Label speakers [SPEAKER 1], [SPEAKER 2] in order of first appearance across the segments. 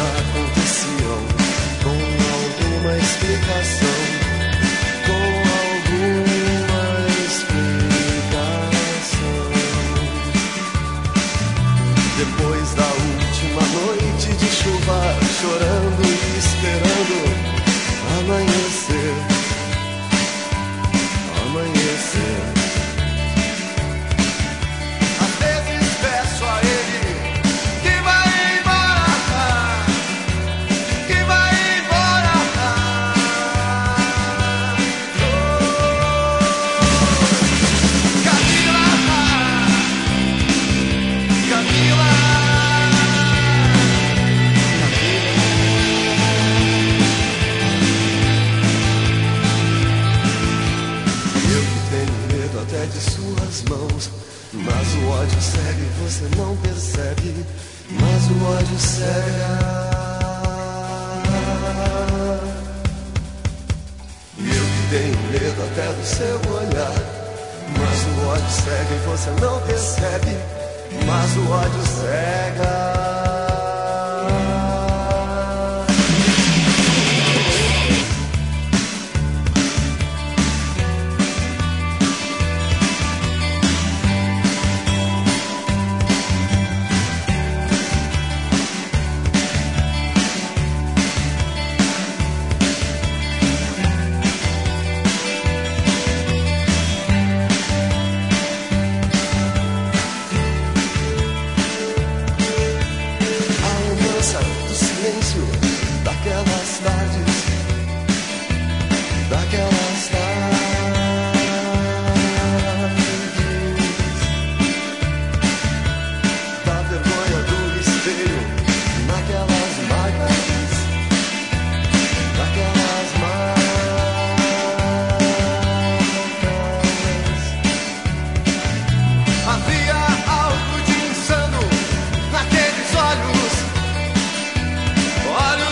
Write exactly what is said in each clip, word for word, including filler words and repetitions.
[SPEAKER 1] aconteciam com alguma explicação, com alguma explicação. Depois da última noite de chuva, chorando e esperando amanhecer, amanhecer. Às vezes peço a ele que vai embora, que vai embora. Oh, Camila, Camila. Até de suas mãos, mas o ódio cega e você não percebe, mas o ódio cega. E eu que tenho medo até do seu olhar, mas o ódio cega e você não percebe, mas o ódio cega. Daquelas tardes, daquelas tardes, da vergonha do espelho, naquelas marcas, daquelas marcas. Havia algo de insano naqueles olhos, olhos.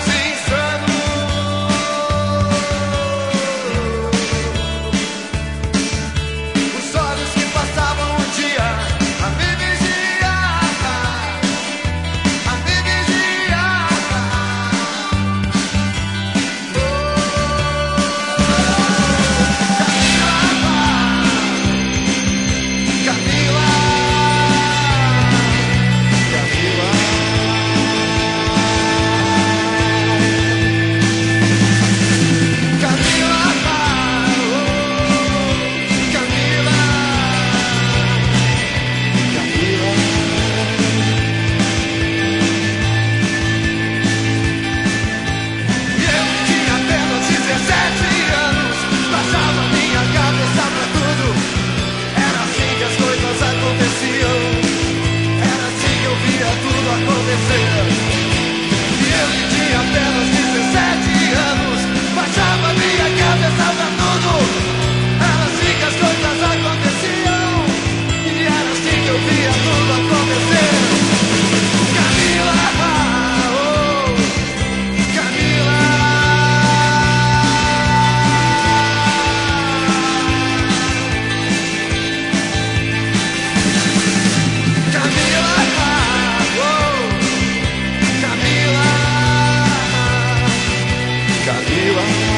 [SPEAKER 1] Camila.